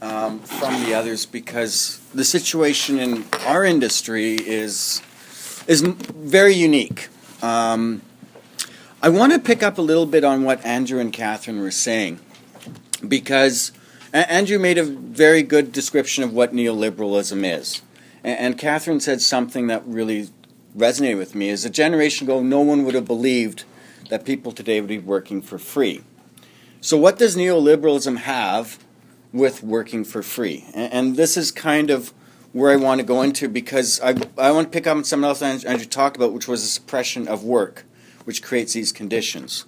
from the others because the situation in our industry is very unique. I want to pick up a little bit on what Andrew and Catherine were saying, because Andrew made a very good description of what neoliberalism is. And Catherine said something that really resonated with me. Is a generation ago, no one would have believed that people today would be working for free. So what does neoliberalism have with working for free? And this is kind of where I want to go into, because I want to pick up on something else Andrew talked about, which was the suppression of work, which creates these conditions.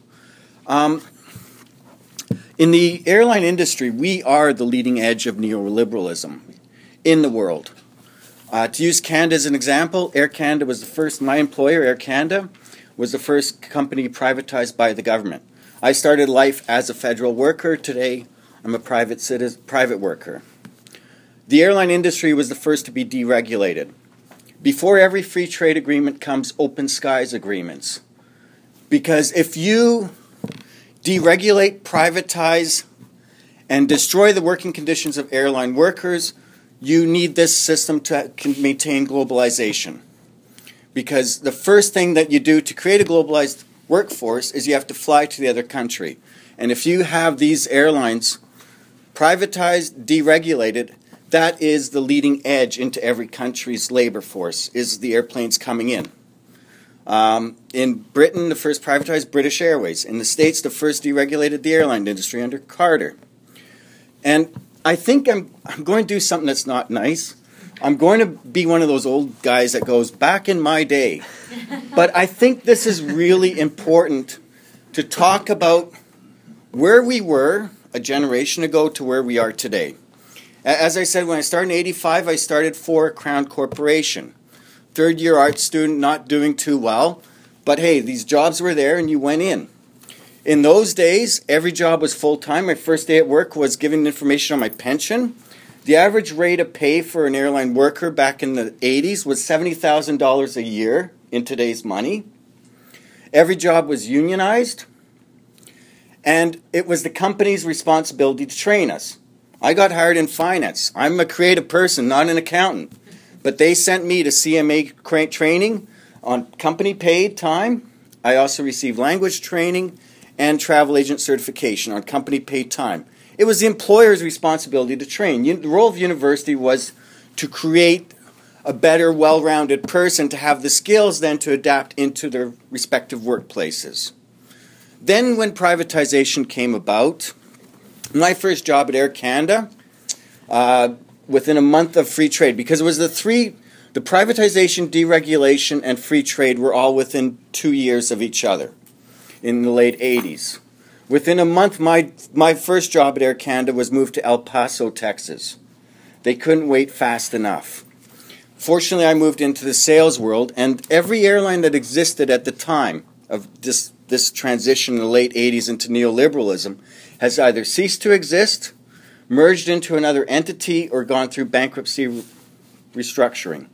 In the airline industry, we are the leading edge of neoliberalism in the world. To use Canada as an example, Air Canada was the first, my employer, Air Canada, was the first company privatized by the government. I started life as a federal worker. Today, I'm a private worker. The airline industry was the first to be deregulated. Before every free trade agreement comes open skies agreements. Because if you deregulate, privatize, and destroy the working conditions of airline workers, you need this system to maintain globalization. Because the first thing that you do to create a globalized workforce is you have to fly to the other country. And if you have these airlines privatized, deregulated, that is the leading edge into every country's labor force, is the airplanes coming in. In Britain, the first privatized British Airways. In the States, the first deregulated the airline industry under Carter. And I think I'm going to do something that's not nice. I'm going to be one of those old guys that goes, back in my day. But I think this is really important to talk about where we were a generation ago to where we are today. As I said, when I started in 85, I started for Crown Corporation. Third-year art student, not doing too well. But hey, these jobs were there and you went in. In those days, every job was full-time. My first day at work was giving information on my pension. The average rate of pay for an airline worker back in the 80s was $70,000 a year in today's money. Every job was unionized. And it was the company's responsibility to train us. I got hired in finance. I'm a creative person, not an accountant. But they sent me to CMA training on company-paid time. I also received language training and travel agent certification on company-paid time. It was the employer's responsibility to train. The role of university was to create a better, well-rounded person to have the skills then to adapt into their respective workplaces. Then when privatization came about, my first job at Air Canada, within a month of free trade, because it was the privatization, deregulation, and free trade were all within 2 years of each other in the late 80s. Within a month, my first job at Air Canada was moved to El Paso, Texas. They couldn't wait fast enough. Fortunately, I moved into the sales world, and every airline that existed at the time of this transition in the late 80s into neoliberalism has either ceased to exist, merged into another entity, or gone through bankruptcy restructuring.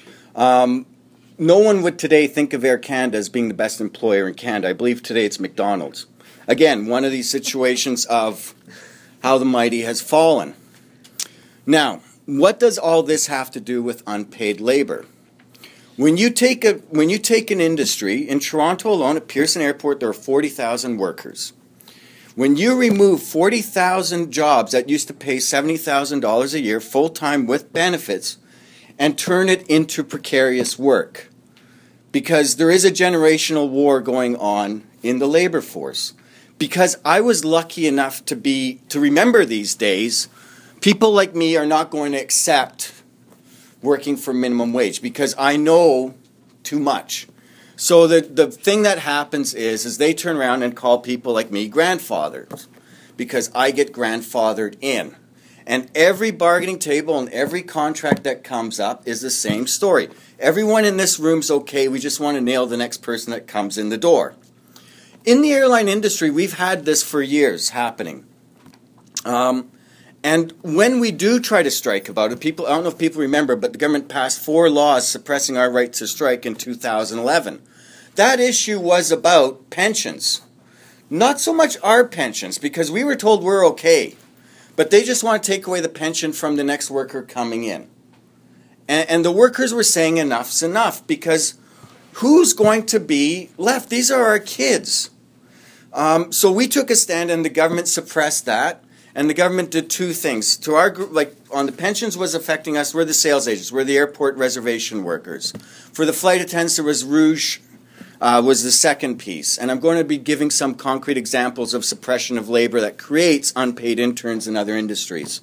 No one would today think of Air Canada as being the best employer in Canada. I believe today it's McDonald's. Again, one of these situations of how the mighty has fallen. Now, what does all this have to do with unpaid labor? When you take an industry, in Toronto alone at Pearson Airport, there are 40,000 workers. When you remove 40,000 jobs that used to pay $70,000 a year full-time with benefits and turn it into precarious work, because there is a generational war going on in the labor force. Because I was lucky enough to remember these days, people like me are not going to accept working for minimum wage because I know too much. So the thing that happens is they turn around and call people like me grandfathers because I get grandfathered in. And every bargaining table and every contract that comes up is the same story. Everyone in this room's okay, we just want to nail the next person that comes in the door. In the airline industry, we've had this for years happening. And when we do try to strike about it, I don't know if people remember, but the government passed 4 laws suppressing our right to strike in 2011. That issue was about pensions. Not so much our pensions, because we were told we're okay. but they just want to take away the pension from the next worker coming in. And the workers were saying enough's enough, because who's going to be left? These are our kids. So we took a stand, and the government suppressed that. And the government did two things. To our group, like on the pensions was affecting us, we're the sales agents, we're the airport reservation workers. For the flight attendants, there was Rouge, was the second piece. And I'm going to be giving some concrete examples of suppression of labor that creates unpaid interns in other industries.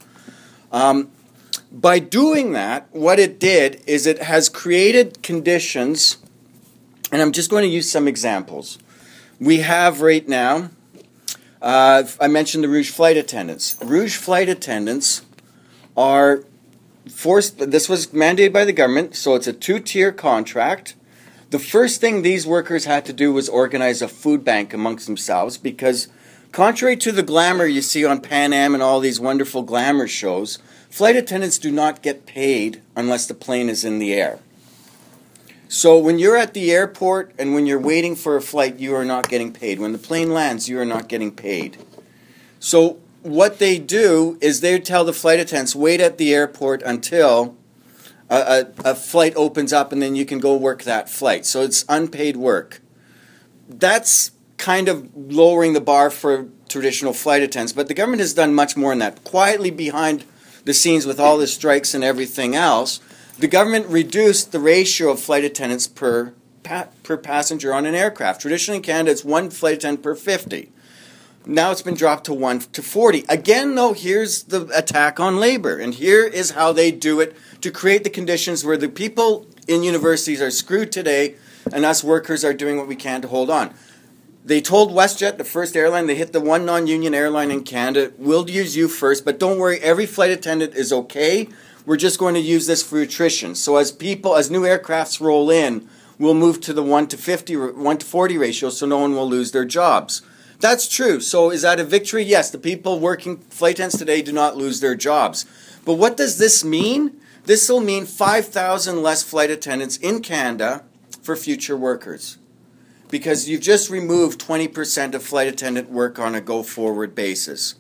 By doing that, what it did is it has created conditions, and I'm just going to use some examples. We have right now, I mentioned the Rouge flight attendants. Rouge flight attendants are forced, this was mandated by the government, so it's a two-tier contract. The first thing these workers had to do was organize a food bank amongst themselves, because contrary to the glamour you see on Pan Am and all these wonderful glamour shows, flight attendants do not get paid unless the plane is in the air. So when you're at the airport and when you're waiting for a flight, you are not getting paid. When the plane lands, you are not getting paid. So what they do is they tell the flight attendants, wait at the airport until a flight opens up, and then you can go work that flight. So it's unpaid work. That's kind of lowering the bar for traditional flight attendants, but the government has done much more than that. Quietly behind the scenes with all the strikes and everything else, the government reduced the ratio of flight attendants per passenger on an aircraft. Traditionally in Canada, it's one flight attendant per 50. Now it's been dropped to 1 to 40. Again, though, here's the attack on labor, and here is how they do it to create the conditions where the people in universities are screwed today, and us workers are doing what we can to hold on. They told WestJet, the first airline, they hit the one non-union airline in Canada, we'll use you first, but don't worry, every flight attendant is okay. We're just going to use this for attrition. So as new aircrafts roll in, we'll move to the 1 to 40 ratio so no one will lose their jobs. That's true. So is that a victory? Yes, the people working flight attendants today do not lose their jobs. But what does this mean? This will mean 5,000 less flight attendants in Canada for future workers, because you've just removed 20% of flight attendant work on a go-forward basis.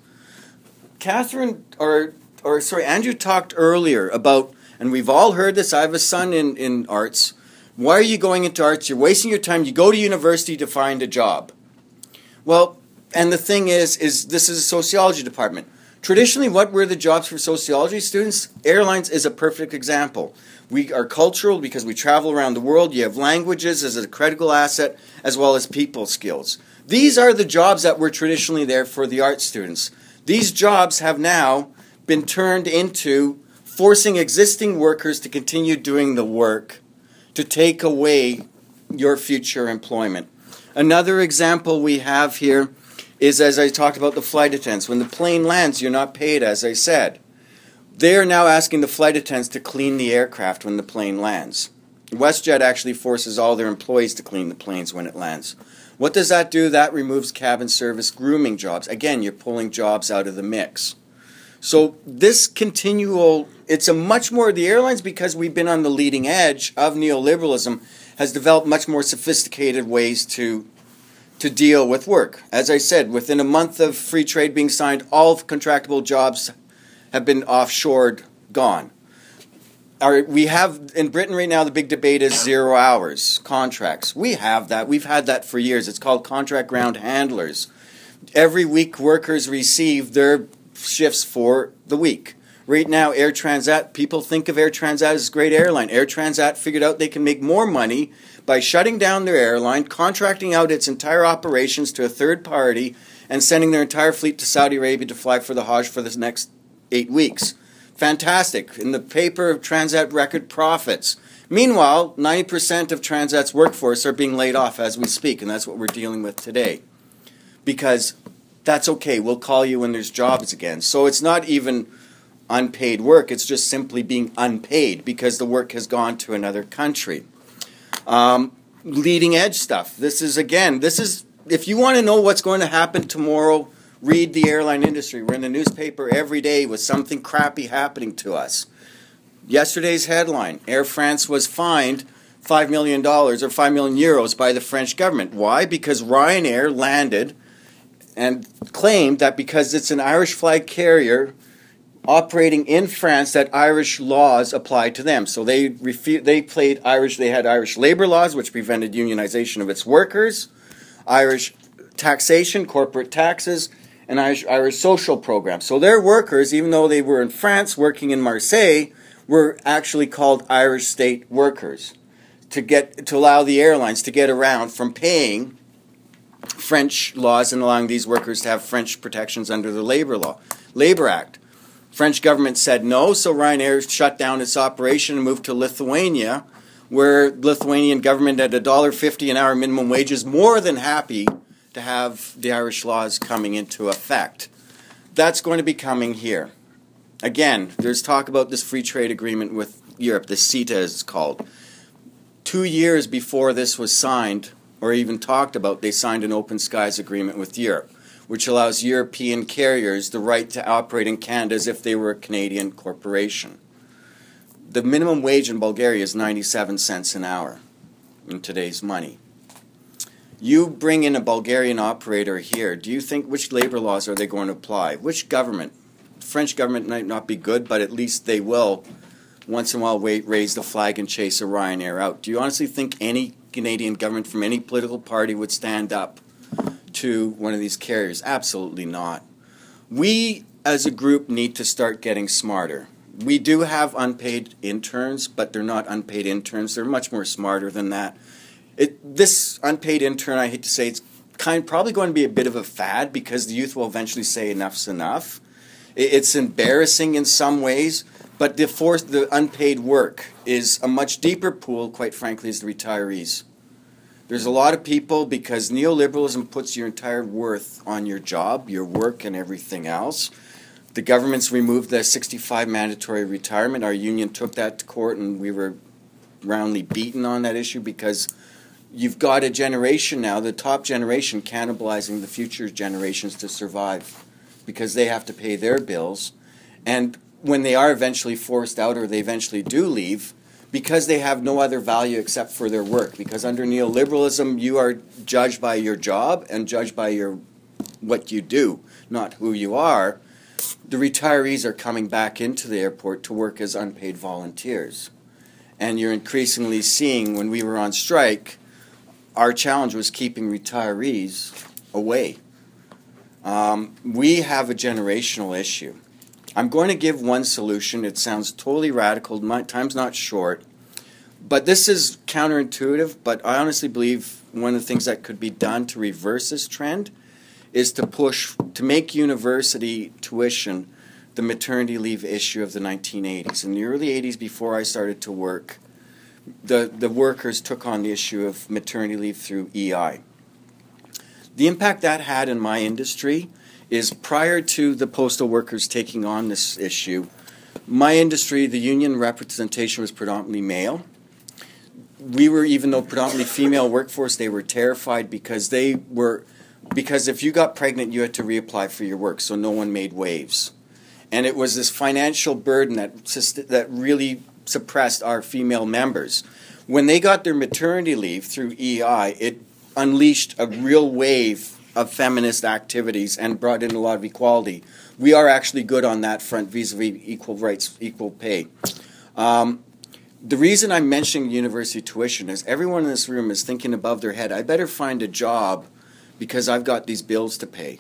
Andrew talked earlier about, and we've all heard this, I have a son in arts. Why are you going into arts? You're wasting your time. You go to university to find a job. Well, and the thing is this is a sociology department. Traditionally, what were the jobs for sociology students? Airlines is a perfect example. We are cultural because we travel around the world. You have languages as a critical asset, as well as people skills. These are the jobs that were traditionally there for the art students. These jobs have now been turned into forcing existing workers to continue doing the work to take away your future employment. Another example we have here is, as I talked about the flight attendants, when the plane lands, you're not paid, as I said. They are now asking the flight attendants to clean the aircraft when the plane lands. WestJet actually forces all their employees to clean the planes when it lands. What does that do? That removes cabin service grooming jobs. Again, you're pulling jobs out of the mix. So this continual, it's a much more, the airlines, because we've been on the leading edge of neoliberalism, has developed much more sophisticated ways to deal with work. As I said, within a month of free trade being signed, all contractable jobs have been offshored, gone. We have, in Britain right now, the big debate is 0 hours contracts. We have that. We've had that for years. It's called contract ground handlers. Every week, workers receive their shifts for the week. Right now, Air Transat, people think of Air Transat as a great airline. Air Transat figured out they can make more money by shutting down their airline, contracting out its entire operations to a third party, and sending their entire fleet to Saudi Arabia to fly for the Hajj for the next 8 weeks. Fantastic. In the paper, Transat record profits. Meanwhile, 90% of Transat's workforce are being laid off as we speak, and that's what we're dealing with today. Because that's okay, we'll call you when there's jobs again. So it's not even unpaid work, it's just simply being unpaid because the work has gone to another country. Leading edge stuff. This is, if you want to know what's going to happen tomorrow, read the airline industry. We're in the newspaper every day with something crappy happening to us. Yesterday's headline, Air France was fined $5 million or 5 million euros by the French government. Why? Because Ryanair landed and claimed that because it's an Irish flag carrier, operating in France that Irish laws applied to them. So they had Irish labor laws, which prevented unionization of its workers, Irish taxation, corporate taxes, and Irish social programs. So their workers, even though they were in France working in Marseille, were actually called Irish state workers to allow the airlines to get around from paying French laws and allowing these workers to have French protections under the Labor Act. French government said no, so Ryanair shut down its operation and moved to Lithuania, where the Lithuanian government at $1.50 an hour minimum wage is more than happy to have the Irish laws coming into effect. That's going to be coming here. Again, there's talk about this free trade agreement with Europe, the CETA as it's called. 2 years before this was signed, or even talked about, they signed an open skies agreement with Europe, which allows European carriers the right to operate in Canada as if they were a Canadian corporation. The minimum wage in Bulgaria is 97 cents an hour in today's money. You bring in a Bulgarian operator here, do you think which labor laws are they going to apply? Which government? The French government might not be good, but at least they will once in a while raise the flag and chase a Ryanair out. Do you honestly think any Canadian government from any political party would stand up to one of these carriers? Absolutely not. We as a group need to start getting smarter. We do have unpaid interns, but they're not unpaid interns. They're much more smarter than that. This unpaid intern, I hate to say, it's probably going to be a bit of a fad because the youth will eventually say enough's enough. It's embarrassing in some ways, but the unpaid work is a much deeper pool, quite frankly, is the retirees. There's a lot of people, because neoliberalism puts your entire worth on your job, your work, and everything else. The government's removed the 65 mandatory retirement. Our union took that to court, and we were roundly beaten on that issue because you've got a generation now, the top generation, cannibalizing the future generations to survive because they have to pay their bills. And when they are eventually forced out or they eventually do leave, because they have no other value except for their work. Because under neoliberalism, you are judged by your job and judged by what you do, not who you are. The retirees are coming back into the airport to work as unpaid volunteers. And you're increasingly seeing, when we were on strike, our challenge was keeping retirees away. We have a generational issue. I'm going to give one solution. It sounds totally radical. My time's not short. But this is counterintuitive, but I honestly believe one of the things that could be done to reverse this trend is to make university tuition the maternity leave issue of the 1980s. In the early 80s, before I started to work, the workers took on the issue of maternity leave through EI. The impact that had in my industry is prior to the postal workers taking on this issue, my industry, the union representation was predominantly male. We were, even though predominantly female workforce, they were terrified because if you got pregnant, you had to reapply for your work, so no one made waves. And it was this financial burden that really suppressed our female members. When they got their maternity leave through EI, it unleashed a real wave of feminist activities and brought in a lot of equality. We are actually good on that front vis-a-vis equal rights, equal pay. The reason I'm mentioning university tuition is everyone in this room is thinking above their head, I better find a job because I've got these bills to pay.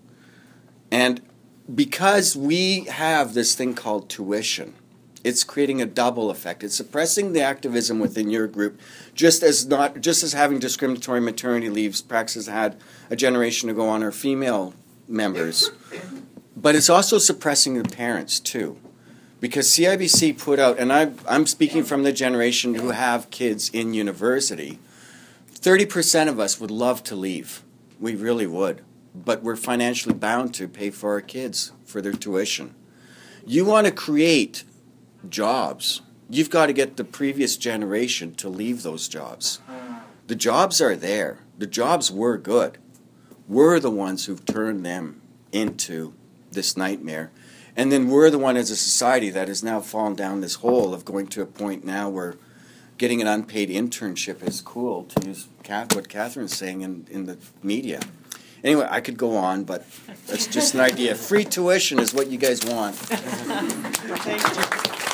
And because we have this thing called tuition, it's creating a double effect. It's suppressing the activism within your group, just as having discriminatory maternity leaves practices had a generation ago on our female members. But it's also suppressing the parents too. Because CIBC put out, and I'm speaking from the generation who have kids in university, 30% of us would love to leave. We really would. But we're financially bound to pay for our kids, for their tuition. You want to create jobs. You've got to get the previous generation to leave those jobs. The jobs are there. The jobs were good. We're the ones who've turned them into this nightmare. And then we're the one as a society that has now fallen down this hole of going to a point now where getting an unpaid internship is cool, to use what Catherine's saying in the media. Anyway, I could go on, but that's just an idea. Free tuition is what you guys want. Thank you.